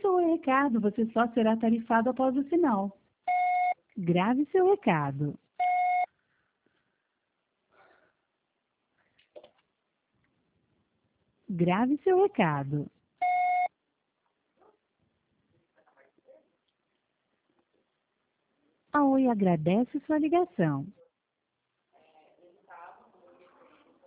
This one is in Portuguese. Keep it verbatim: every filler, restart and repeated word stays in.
seu recado, você só será tarifado após o sinal. Grave seu recado. Grave seu recado. A Oi agradece sua ligação.